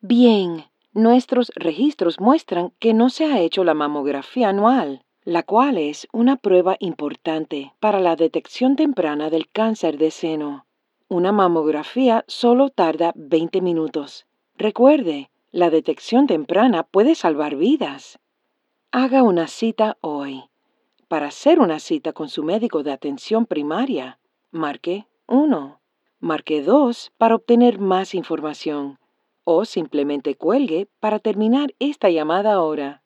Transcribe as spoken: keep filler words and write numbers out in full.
Bien, nuestros registros muestran que no se ha hecho la mamografía anual, la cual es una prueba importante para la detección temprana del cáncer de seno. Una mamografía solo tarda veinte minutos. Recuerde, la detección temprana puede salvar vidas. Haga una cita hoy. Para hacer una cita con su médico de atención primaria, marque uno. Marque dos para obtener más información. O simplemente cuelgue para terminar esta llamada ahora.